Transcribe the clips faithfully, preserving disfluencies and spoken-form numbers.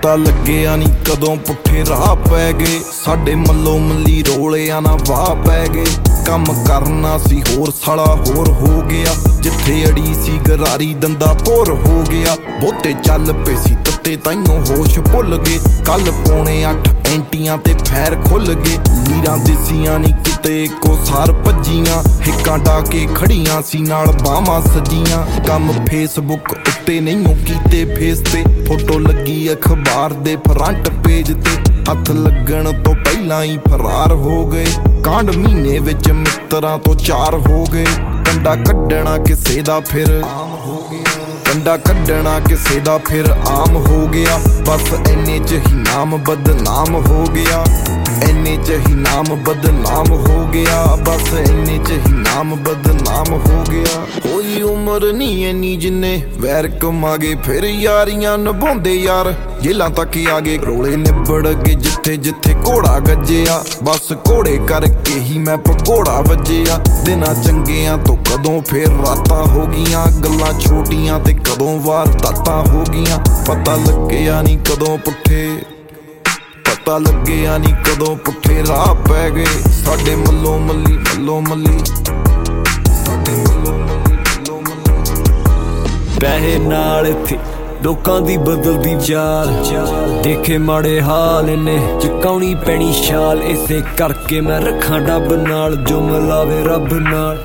पता लग्या नी कदों पुठे राह पै गए साडे मल्लो मल्ली रोलिया ना वाह पै गए कम करना सी होर साला होर हो गया जिथे अड़ी सी गरारी दंदा भोर हो गया बहुते चल पे सी तत्ते ताइयों होश भुल गए कल पौने अठ एंटियां ते फैर खुल गए लीरां दिसियां नी किते को सार भज्जियां हिक्कां डाके खड़ियां सी नाल बावां सजियां कम फेसबुक उत्ते नहीं कीते फेस ते फोटो लगी अखबार दे फ्रंट पेज ते हथ लगन तो पहला ही फरार हो गए कांड महीने विच मित्रां तो चार हो गए कंडा कड्डना किसे दा फिर आम हो गया कंडा कड्डना किसे दा फिर आम हो गया बस इन्ने च ही नाम बदनाम हो गया इन्ने च ही नाम बदनाम हो गया बस इन्ने च ही नाम बदनाम हो गया कोई उम्र नहीं इन्नी जिन्ने वैर कमागे फिर यारियां निभाउंदे यार जेलां तक आगे रोले निबड़ गए जिथे जिथे घोड़ा गज्जिया बस घोड़े करके ही मैं भगोड़ा वज्जिया दिनां चंगियां तो कदों फिर रातां हो गईयां गल्लां छोटियां ते कदों वारदातां हो गईयां पता लग्या नी कदों पुठे पता लग्या नी कदों पुठे राह पै गए साडे मल्लो मल्ली मल्लो मल्ली साडे मल्लो मल्ली मल्लो मल्ली पैहे नाल इत्थे लोकां दी बदलदी चाल देखे माड़े हाल इन्ने चुकाउणी पैनी शाल इसे करके मैं रखां डब नाल जो मिलावे रब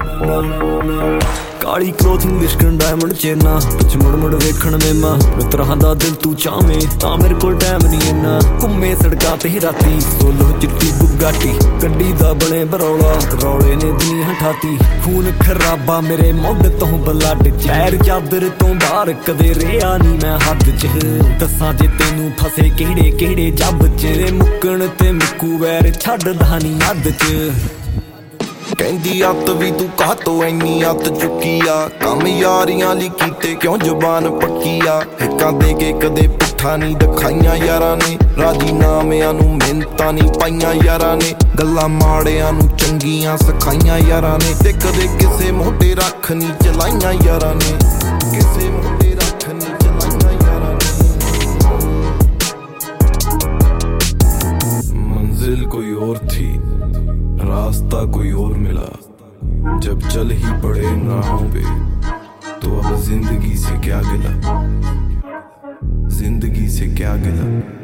नाल काली क्लोथिंग लिशकन डायमंड चेना पिछ मुड़ मुड़ वेखण मेमा मित्रां दा दिल तू चावें तां मेरे कोल टाइम नहीं इन्ना घुम्मे सड़कां ते राती सोलो चिट्टी बुगाटी गड्डी दा बने बरौला रौले ने दी हठाती खून खराबा मेरे मुंड तो ब्लड च पैर चादर तो बाहर कदे रेहा नहीं मैं हद च दसां जे तैनू फसे किहड़े किहड़े जब च मुक्कण ते मुक्कू वैर छड्डदा नहीं हद च कहंदी अत भी तू कह तो इन्नी अत चुकी आ कम यारियां ली कीते क्यों जुबान पक्की आ हिक्कां दे के कदे पुट्ठा नहीं दिखाइयां यारां ने राजी नामियां नू मिन्नतां नहीं पाइयां यारां ने गल्लां माड़ियां नू चंगियां सिखाइयां यारां ने ते कदे किसे मोढे रख नहीं चलाइयां यारां ने किसे मोढे रख नहीं चलाइयां यारां ने मंजिल कोई और थी रास्ता कोई और मिला जब चल ही पड़े राहों पे तो अब जिंदगी से क्या गिला जिंदगी से क्या गिला।